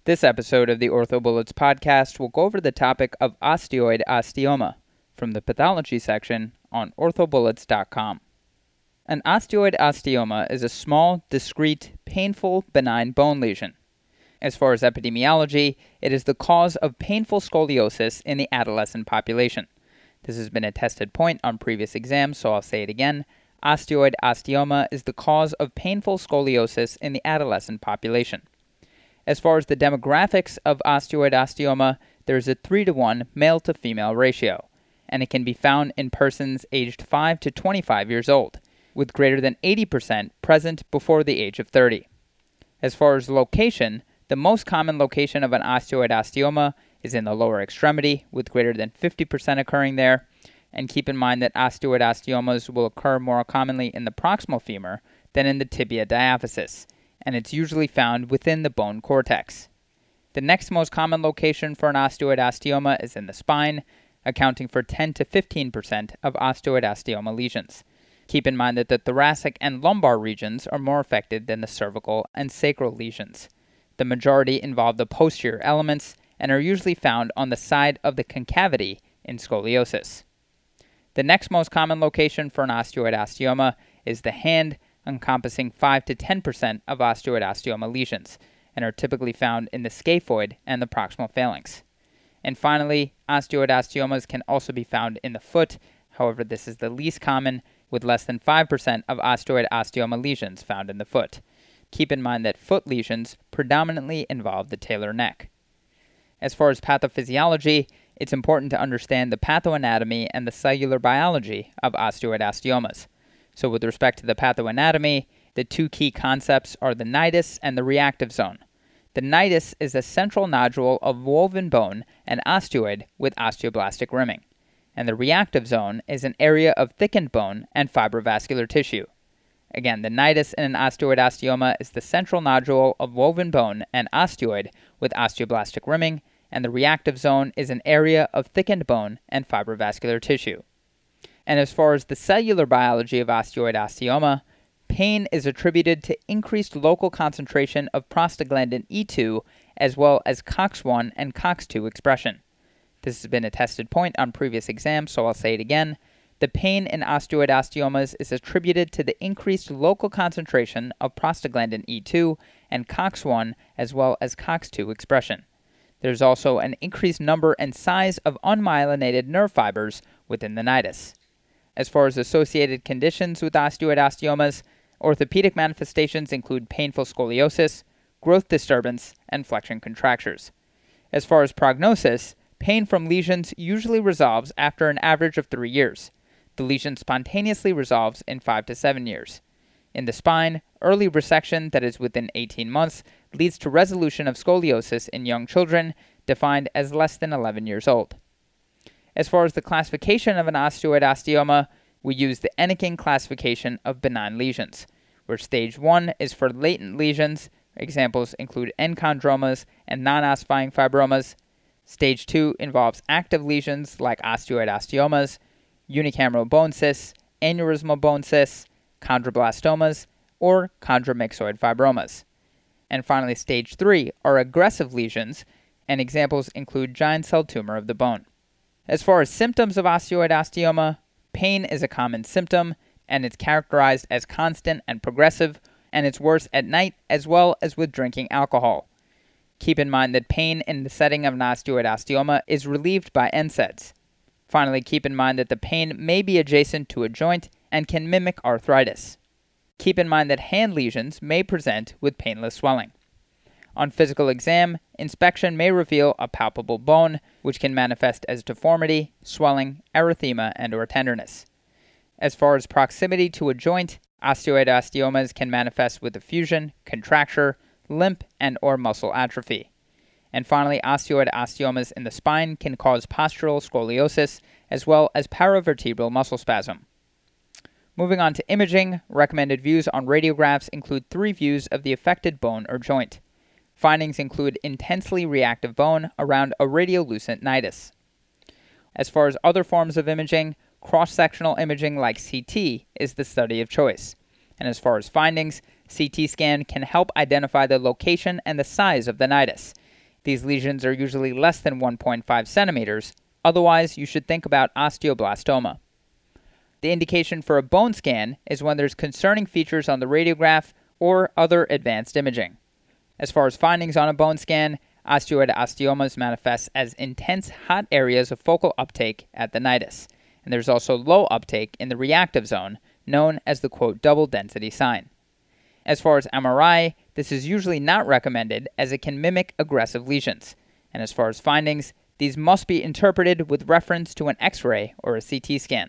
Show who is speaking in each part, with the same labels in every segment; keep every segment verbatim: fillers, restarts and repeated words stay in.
Speaker 1: This episode of the OrthoBullets podcast will go over the topic of osteoid osteoma from the pathology section on ortho bullets dot com. An osteoid osteoma is a small, discrete, painful, benign bone lesion. As far as epidemiology, it is the cause of painful scoliosis in the adolescent population. This has been a tested point on previous exams, so I'll say it again. Osteoid osteoma is the cause of painful scoliosis in the adolescent population. As far as the demographics of osteoid osteoma, there is a three to one male to female ratio, and it can be found in persons aged five to twenty-five years old, with greater than eighty percent present before the age of thirty. As far as location, the most common location of an osteoid osteoma is in the lower extremity, with greater than fifty percent occurring there, and keep in mind that osteoid osteomas will occur more commonly in the proximal femur than in the tibia diaphysis, and it's usually found within the bone cortex. The next most common location for an osteoid osteoma is in the spine, accounting for ten to fifteen percent of osteoid osteoma lesions. Keep in mind that the thoracic and lumbar regions are more affected than the cervical and sacral lesions. The majority involve the posterior elements and are usually found on the side of the concavity in scoliosis. The next most common location for an osteoid osteoma is the hand, encompassing five to ten percent of osteoid osteoma lesions, and are typically found in the scaphoid and the proximal phalanx. And finally, osteoid osteomas can also be found in the foot. However, this is the least common, with less than five percent of osteoid osteoma lesions found in the foot. Keep in mind that foot lesions predominantly involve the talar neck. As far as pathophysiology, it's important to understand the pathoanatomy and the cellular biology of osteoid osteomas. So with respect to the pathoanatomy, the two key concepts are the nidus and the reactive zone. The nidus is a central nodule of woven bone and osteoid with osteoblastic rimming, and the reactive zone is an area of thickened bone and fibrovascular tissue. Again, the nidus in an osteoid osteoma is the central nodule of woven bone and osteoid with osteoblastic rimming, and the reactive zone is an area of thickened bone and fibrovascular tissue. And as far as the cellular biology of osteoid osteoma, pain is attributed to increased local concentration of prostaglandin E two as well as C O X one and C O X two expression. This has been a tested point on previous exams, so I'll say it again. The pain in osteoid osteomas is attributed to the increased local concentration of prostaglandin E two and C O X one as well as C O X two expression. There's also an increased number and size of unmyelinated nerve fibers within the nidus. As far as associated conditions with osteoid osteomas, orthopedic manifestations include painful scoliosis, growth disturbance, and flexion contractures. As far as prognosis, pain from lesions usually resolves after an average of three years. The lesion spontaneously resolves in five to seven years. In the spine, early resection that is within eighteen months leads to resolution of scoliosis in young children, defined as less than eleven years old. As far as the classification of an osteoid osteoma, we use the Enneking classification of benign lesions, where stage one is for latent lesions. Examples include enchondromas and non-ossifying fibromas. Stage two involves active lesions like osteoid osteomas, unicameral bone cysts, aneurysmal bone cysts, chondroblastomas, or chondromyxoid fibromas. And finally, stage three are aggressive lesions, and examples include giant cell tumor of the bone. As far as symptoms of osteoid osteoma, pain is a common symptom, and it's characterized as constant and progressive, and it's worse at night as well as with drinking alcohol. Keep in mind that pain in the setting of an osteoid osteoma is relieved by N SAIDs. Finally, keep in mind that the pain may be adjacent to a joint and can mimic arthritis. Keep in mind that hand lesions may present with painless swelling. On physical exam, inspection may reveal a palpable bone, which can manifest as deformity, swelling, erythema, and or tenderness. As far as proximity to a joint, osteoid osteomas can manifest with effusion, contracture, limp, and or muscle atrophy. And finally, osteoid osteomas in the spine can cause postural scoliosis, as well as paravertebral muscle spasm. Moving on to imaging, recommended views on radiographs include three views of the affected bone or joint. Findings include intensely reactive bone around a radiolucent nidus. As far as other forms of imaging, cross-sectional imaging like C T is the study of choice. And as far as findings, C T scan can help identify the location and the size of the nidus. These lesions are usually less than one point five centimeters. Otherwise, you should think about osteoblastoma. The indication for a bone scan is when there's concerning features on the radiograph or other advanced imaging. As far as findings on a bone scan, osteoid osteomas manifest as intense hot areas of focal uptake at the nidus, and there's also low uptake in the reactive zone, known as the quote double density sign. As far as M R I, this is usually not recommended as it can mimic aggressive lesions, and as far as findings, these must be interpreted with reference to an X-ray or a C T scan.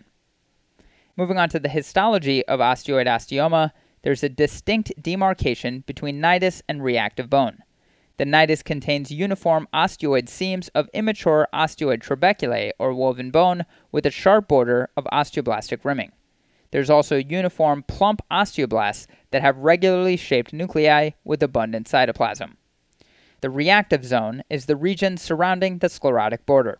Speaker 1: Moving on to the histology of osteoid osteoma, there's a distinct demarcation between nidus and reactive bone. The nidus contains uniform osteoid seams of immature osteoid trabeculae or woven bone with a sharp border of osteoblastic rimming. There's also uniform plump osteoblasts that have regularly shaped nuclei with abundant cytoplasm. The reactive zone is the region surrounding the sclerotic border.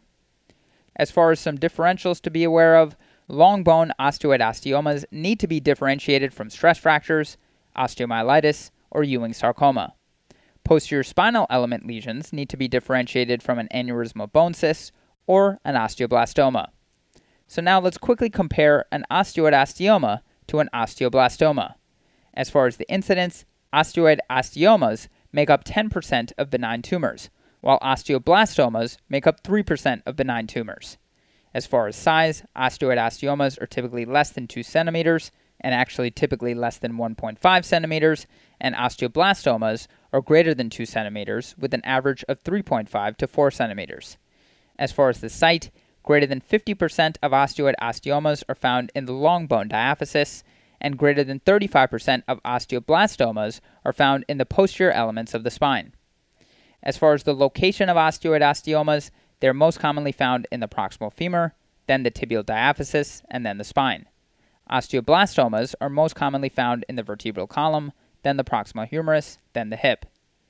Speaker 1: As far as some differentials to be aware of, long bone osteoid osteomas need to be differentiated from stress fractures, osteomyelitis, or Ewing sarcoma. Posterior spinal element lesions need to be differentiated from an aneurysmal bone cyst or an osteoblastoma. So now let's quickly compare an osteoid osteoma to an osteoblastoma. As far as the incidence, osteoid osteomas make up ten percent of benign tumors, while osteoblastomas make up three percent of benign tumors. As far as size, osteoid osteomas are typically less than two centimeters, and actually typically less than one point five centimeters, and osteoblastomas are greater than two centimeters with an average of three point five to four centimeters. As far as the site, greater than fifty percent of osteoid osteomas are found in the long bone diaphysis, and greater than thirty-five percent of osteoblastomas are found in the posterior elements of the spine. As far as the location of osteoid osteomas, they are most commonly found in the proximal femur, then the tibial diaphysis, and then the spine. Osteoblastomas are most commonly found in the vertebral column, then the proximal humerus, then the hip.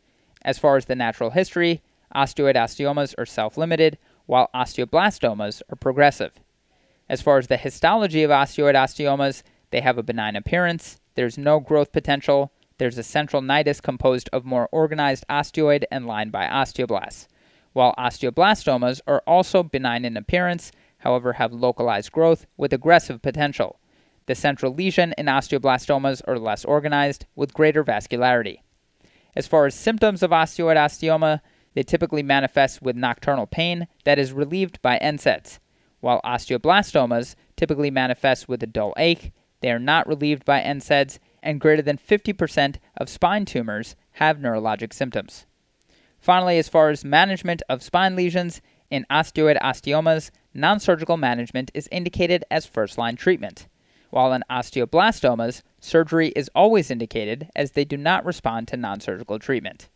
Speaker 1: As far as the natural history, osteoid osteomas are self-limited, while osteoblastomas are progressive. As far as the histology of osteoid osteomas, they have a benign appearance, there's no growth potential, there's a central nidus composed of more organized osteoid and lined by osteoblasts, while osteoblastomas are also benign in appearance, however have localized growth with aggressive potential. The central lesion in osteoblastomas are less organized with greater vascularity. As far as symptoms of osteoid osteoma, they typically manifest with nocturnal pain that is relieved by N SAIDs, while osteoblastomas typically manifest with a dull ache, they are not relieved by N SAIDs, and greater than fifty percent of spine tumors have neurologic symptoms. Finally, as far as management of spine lesions, in osteoid osteomas, non-surgical management is indicated as first-line treatment, while in osteoblastomas, surgery is always indicated as they do not respond to non-surgical treatment.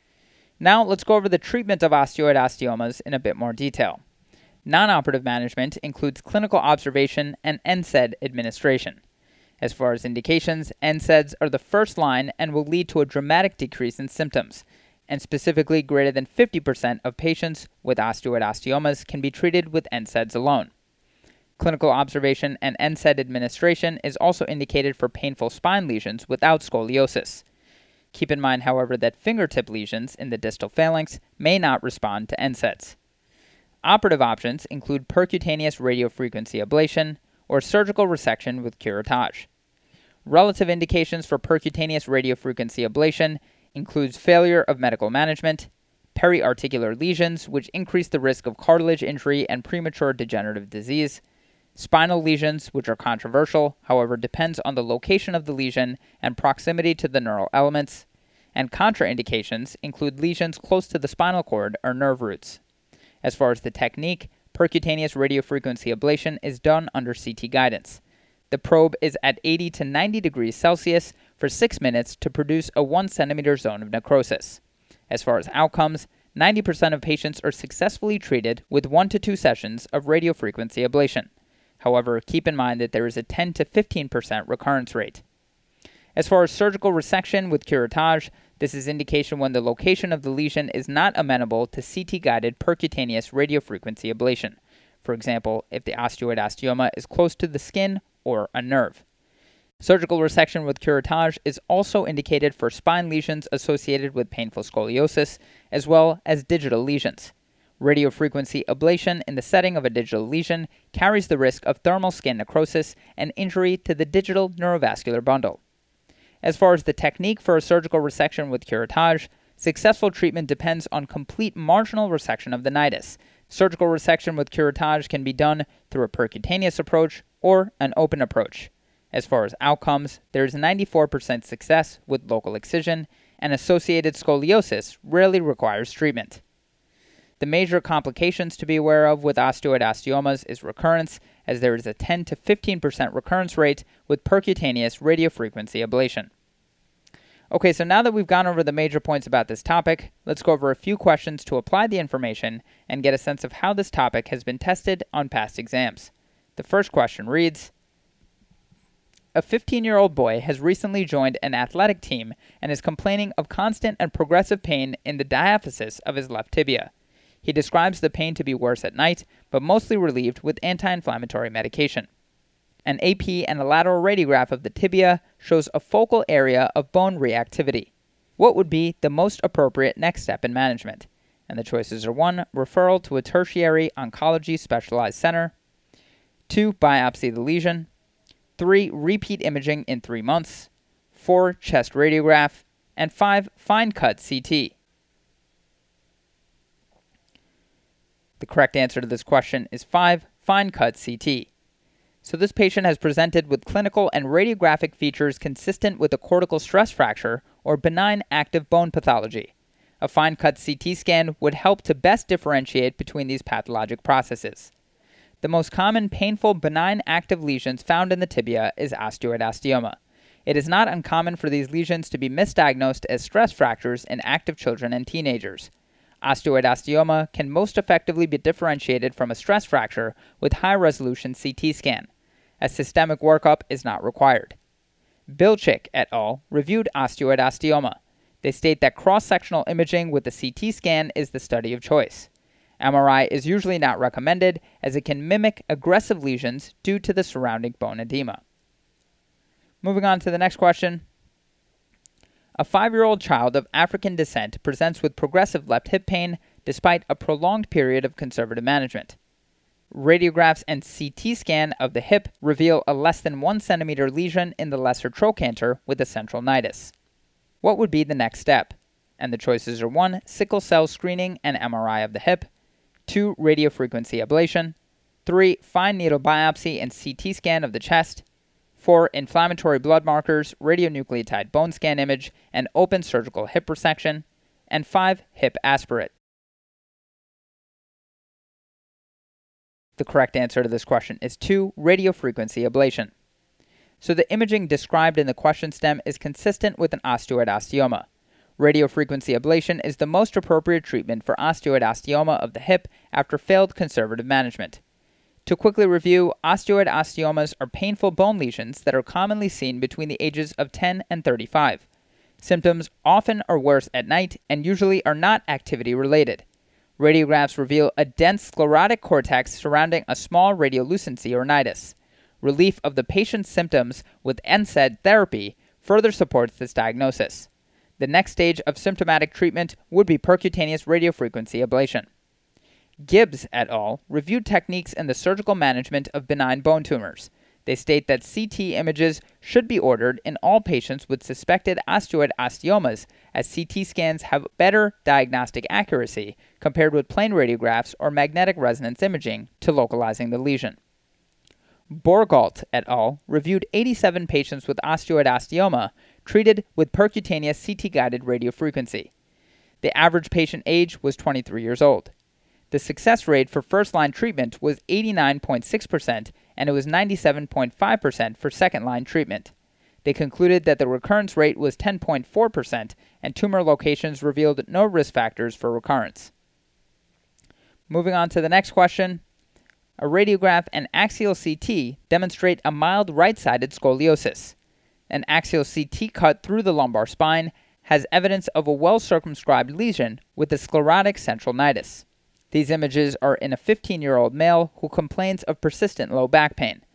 Speaker 1: Now, let's go over the treatment of osteoid osteomas in a bit more detail. Non-operative management includes clinical observation and N SAID administration. As far as indications, N SAIDs are the first line and will lead to a dramatic decrease in symptoms, and specifically greater than fifty percent of patients with osteoid osteomas can be treated with N SAIDs alone. Clinical observation and N SAID administration is also indicated for painful spine lesions without scoliosis. Keep in mind, however, that fingertip lesions in the distal phalanx may not respond to N SAIDs. Operative options include percutaneous radiofrequency ablation or surgical resection with curettage. Relative indications for percutaneous radiofrequency ablation includes failure of medical management, periarticular lesions, which increase the risk of cartilage injury and premature degenerative disease, spinal lesions, which are controversial, however depends on the location of the lesion and proximity to the neural elements, and contraindications include lesions close to the spinal cord or nerve roots. As far as the technique, percutaneous radiofrequency ablation is done under C T guidance. The probe is at eighty to ninety degrees Celsius for six minutes to produce a one centimeter zone of necrosis. As far as outcomes, ninety percent of patients are successfully treated with one to two sessions of radiofrequency ablation. However, keep in mind that there is a ten to fifteen percent recurrence rate. As far as surgical resection with curettage, this is indication when the location of the lesion is not amenable to C T-guided percutaneous radiofrequency ablation. For example, if the osteoid osteoma is close to the skin or a nerve. Surgical resection with curettage is also indicated for spine lesions associated with painful scoliosis, as well as digital lesions. Radiofrequency ablation in the setting of a digital lesion carries the risk of thermal skin necrosis and injury to the digital neurovascular bundle. As far as the technique for a surgical resection with curettage, successful treatment depends on complete marginal resection of the nidus. Surgical resection with curettage can be done through a percutaneous approach or an open approach. As far as outcomes, there is ninety-four percent success with local excision, and associated scoliosis rarely requires treatment. The major complications to be aware of with osteoid osteomas is recurrence, as there is a ten to fifteen percent recurrence rate with percutaneous radiofrequency ablation. Okay, so now that we've gone over the major points about this topic, let's go over a few questions to apply the information and get a sense of how this topic has been tested on past exams. The first question reads, a fifteen-year-old boy has recently joined an athletic team and is complaining of constant and progressive pain in the diaphysis of his left tibia. He describes the pain to be worse at night, but mostly relieved with anti-inflammatory medication. An A P and a lateral radiograph of the tibia shows a focal area of bone reactivity. What would be the most appropriate next step in management? And the choices are one, referral to a tertiary oncology specialized center, two, biopsy the lesion, three, repeat imaging in three months, four, chest radiograph, and five, fine cut C T. The correct answer to this question is five, fine cut C T. So this patient has presented with clinical and radiographic features consistent with a cortical stress fracture or benign active bone pathology. A fine cut C T scan would help to best differentiate between these pathologic processes. The most common painful benign active lesions found in the tibia is osteoid osteoma. It is not uncommon for these lesions to be misdiagnosed as stress fractures in active children and teenagers. Osteoid osteoma can most effectively be differentiated from a stress fracture with high-resolution C T scan. A systemic workup is not required. Bilchik et al. Reviewed osteoid osteoma. They state that cross-sectional imaging with the C T scan is the study of choice. M R I is usually not recommended as it can mimic aggressive lesions due to the surrounding bone edema. Moving on to the next question. A five-year-old child of African descent presents with progressive left hip pain despite a prolonged period of conservative management. Radiographs and C T scan of the hip reveal a less than one centimeter lesion in the lesser trochanter with a central nidus. What would be the next step? And the choices are one, sickle cell screening and M R I of the hip, two, radiofrequency ablation, three, fine needle biopsy and C T scan of the chest, four, inflammatory blood markers, radionucleotide bone scan image, and open surgical hip resection, and five, hip aspirate. The correct answer to this question is two, radiofrequency ablation. So the imaging described in the question stem is consistent with an osteoid osteoma. Radiofrequency ablation is the most appropriate treatment for osteoid osteoma of the hip after failed conservative management. To quickly review, osteoid osteomas are painful bone lesions that are commonly seen between the ages of ten and thirty-five. Symptoms often are worse at night and usually are not activity-related. Radiographs reveal a dense sclerotic cortex surrounding a small radiolucency or nidus. Relief of the patient's symptoms with N SAID therapy further supports this diagnosis. The next stage of symptomatic treatment would be percutaneous radiofrequency ablation. Gibbs et al. Reviewed techniques in the surgical management of benign bone tumors. They state that C T images should be ordered in all patients with suspected osteoid osteomas, as C T scans have better diagnostic accuracy compared with plain radiographs or magnetic resonance imaging to localizing the lesion. Borgalt et al. Reviewed eighty-seven patients with osteoid osteoma treated with percutaneous C T-guided radiofrequency. The average patient age was twenty-three years old. The success rate for first-line treatment was eighty-nine point six percent, and it was ninety-seven point five percent for second-line treatment. They concluded that the recurrence rate was ten point four percent, and tumor locations revealed no risk factors for recurrence. Moving on to the next question. A radiograph and axial C T demonstrate a mild right-sided scoliosis. An axial C T cut through the lumbar spine has evidence of a well-circumscribed lesion with a sclerotic central nidus. These images are in a fifteen-year-old male who complains of persistent low back pain.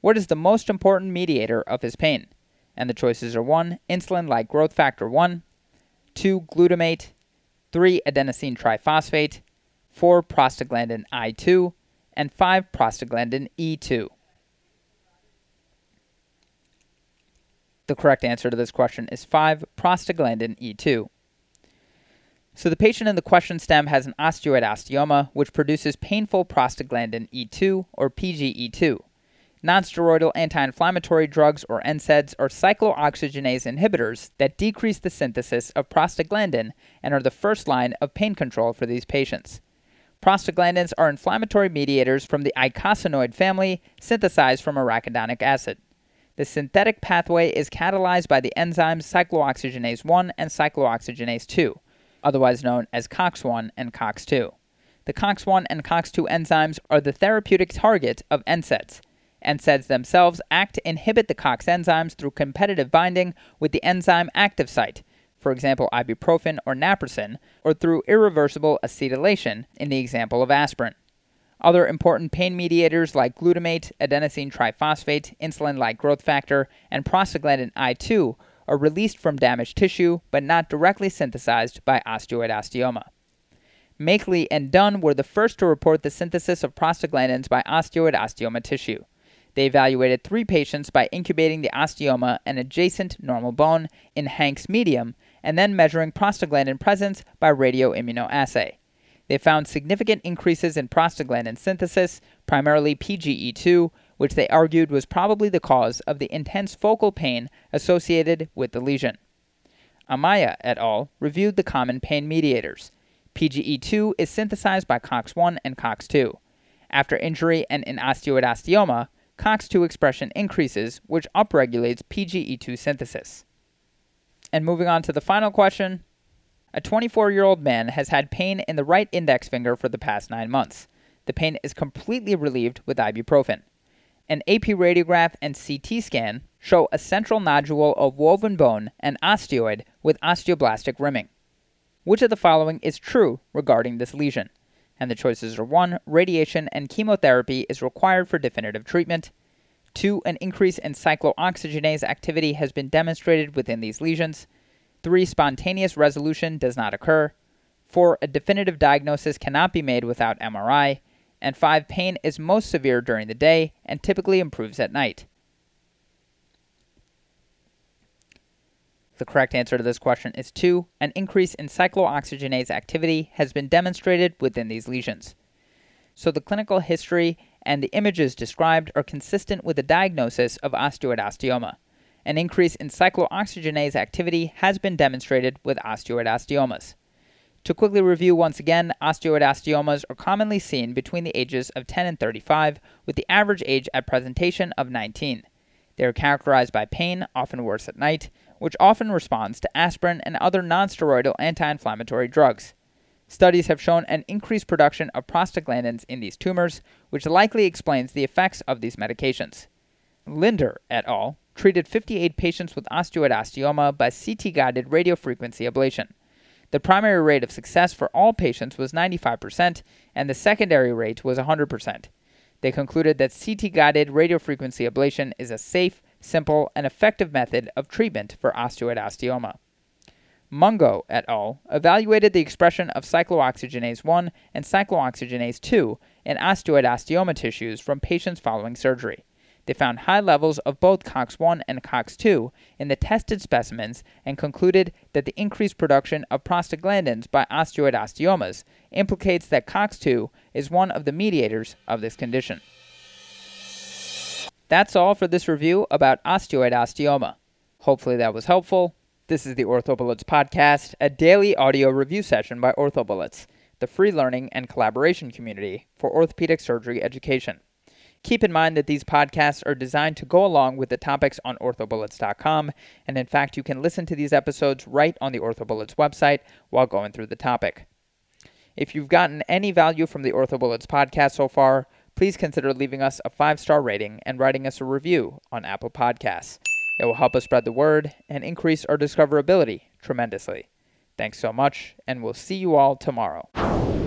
Speaker 1: What is the most important mediator of his pain? And the choices are one. Insulin-like growth factor one, two. Glutamate, three. Adenosine triphosphate, four. Prostaglandin I two, and five. Prostaglandin E two. The correct answer to this question is five. Prostaglandin E two. So the patient in the question stem has an osteoid osteoma, which produces painful prostaglandin E two, or P G E two. Nonsteroidal anti-inflammatory drugs, or N SAIDs, are cyclooxygenase inhibitors that decrease the synthesis of prostaglandin and are the first line of pain control for these patients. Prostaglandins are inflammatory mediators from the eicosanoid family synthesized from arachidonic acid. The synthetic pathway is catalyzed by the enzymes cyclooxygenase one and cyclooxygenase two, otherwise known as COX one and COX two. The COX one and COX two enzymes are the therapeutic target of N SAIDs. N SAIDs themselves act to inhibit the COX enzymes through competitive binding with the enzyme active site, for example ibuprofen or naproxen, or through irreversible acetylation in the example of aspirin. Other important pain mediators like glutamate, adenosine triphosphate, insulin-like growth factor, and prostaglandin I two are released from damaged tissue but not directly synthesized by osteoid osteoma. Makeley and Dunn were the first to report the synthesis of prostaglandins by osteoid osteoma tissue. They evaluated three patients by incubating the osteoma and adjacent normal bone in Hank's medium and then measuring prostaglandin presence by radioimmunoassay. They found significant increases in prostaglandin synthesis, primarily P G E two, which they argued was probably the cause of the intense focal pain associated with the lesion. Amaya et al. Reviewed the common pain mediators. P G E two is synthesized by COX one and COX two. After injury and in osteoid osteoma, COX two expression increases, which upregulates P G E two synthesis. And moving on to the final question, a twenty-four-year-old man has had pain in the right index finger for the past nine months. The pain is completely relieved with ibuprofen. An A P radiograph and C T scan show a central nodule of woven bone and osteoid with osteoblastic rimming. Which of the following is true regarding this lesion? And the choices are one. Radiation and chemotherapy is required for definitive treatment. two. An increase in cyclooxygenase activity has been demonstrated within these lesions. three. Spontaneous resolution does not occur. four. A definitive diagnosis cannot be made without M R I. And five. Pain is most severe during the day and typically improves at night. The correct answer to this question is two. An increase in cyclooxygenase activity has been demonstrated within these lesions. So the clinical history and the images described are consistent with the diagnosis of osteoid osteoma. An increase in cyclooxygenase activity has been demonstrated with osteoid osteomas. To quickly review once again, osteoid osteomas are commonly seen between the ages of ten and thirty-five, with the average age at presentation of nineteen. They are characterized by pain, often worse at night, which often responds to aspirin and other nonsteroidal anti-inflammatory drugs. Studies have shown an increased production of prostaglandins in these tumors, which likely explains the effects of these medications. Linder et al. Treated fifty-eight patients with osteoid osteoma by C T-guided radiofrequency ablation. The primary rate of success for all patients was ninety-five percent, and the secondary rate was one hundred percent. They concluded that C T-guided radiofrequency ablation is a safe, simple, and effective method of treatment for osteoid osteoma. Mungo et al. Evaluated the expression of cyclooxygenase one and cyclooxygenase two in osteoid osteoma tissues from patients following surgery. They found high levels of both COX one and COX two in the tested specimens and concluded that the increased production of prostaglandins by osteoid osteomas implicates that COX two is one of the mediators of this condition. That's all for this review about osteoid osteoma. Hopefully that was helpful. This is the OrthoBullets podcast, a daily audio review session by OrthoBullets, the free learning and collaboration community for orthopedic surgery education. Keep in mind that these podcasts are designed to go along with the topics on ortho bullets dot com, and in fact, you can listen to these episodes right on the OrthoBullets website while going through the topic. If you've gotten any value from the OrthoBullets podcast so far, please consider leaving us a five-star rating and writing us a review on Apple Podcasts. It will help us spread the word and increase our discoverability tremendously. Thanks so much, and we'll see you all tomorrow.